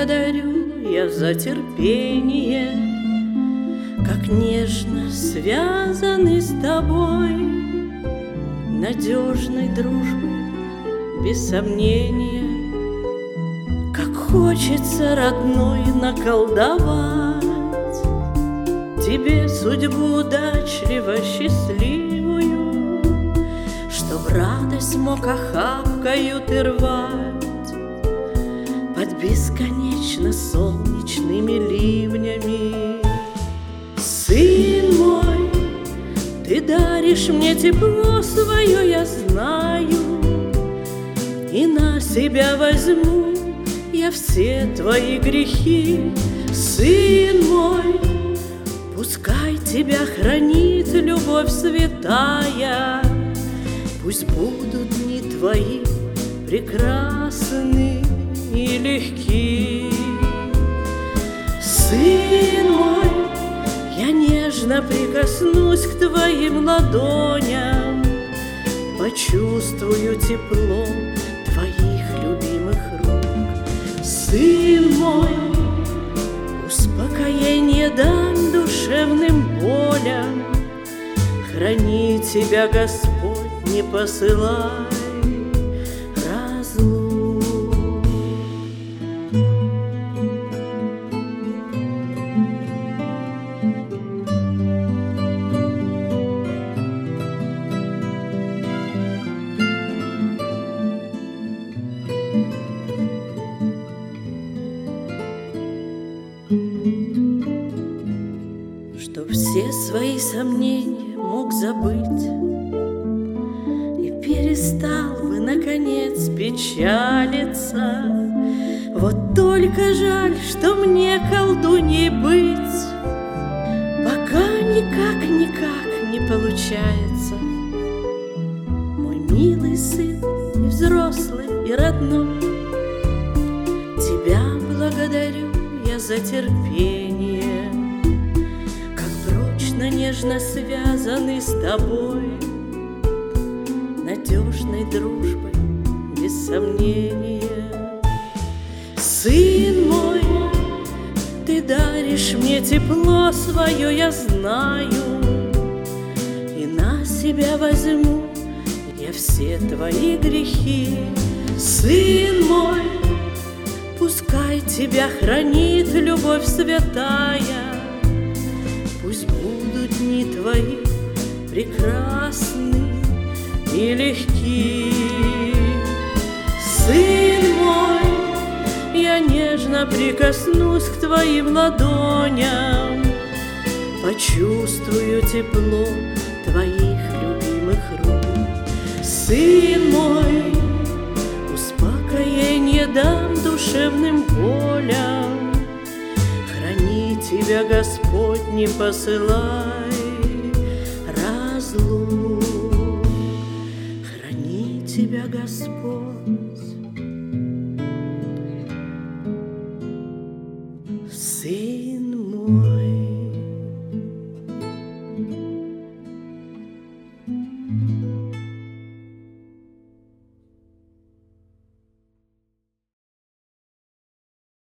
благодарю я за терпение, как нежно связаны с тобой надежной дружбой, без сомнения. Как хочется, родной, наколдовать тебе судьбу удачливо счастливую, чтоб радость мог охапкою ты рвать под бесконечно солнечными ливнями. Сын мой, ты даришь мне тепло свое, я знаю, и на себя возьму я все твои грехи. Сын мой, пускай тебя хранит любовь святая, пусть будут дни твои прекрасны и легки. Сын мой, я нежно прикоснусь к твоим ладоням, почувствую тепло твоих любимых рук. Сын мой, успокоение дам душевным болям, храни тебя, Господь, не посылай разлук. Чтоб все свои сомнения мог забыть и перестал бы, наконец, печалиться. Вот только жаль, что мне колдуньей быть пока никак не получается. Мой милый сын, и взрослый, и родной, тебя благодарю я за терпение, нежно связаны с тобой надежной дружбой, без сомнения. Сын мой, ты даришь мне тепло свое, я знаю, и на себя возьму я все твои грехи. Сын мой, пускай тебя хранит любовь святая, пусть будут дни твои прекрасны и легки. Сын мой, я нежно прикоснусь к твоим ладоням, почувствую тепло твоих любимых рук. Сын мой, успокоение дам душевным болям, храни тебя, Господь, не посылай разлук. Храни тебя, Господь,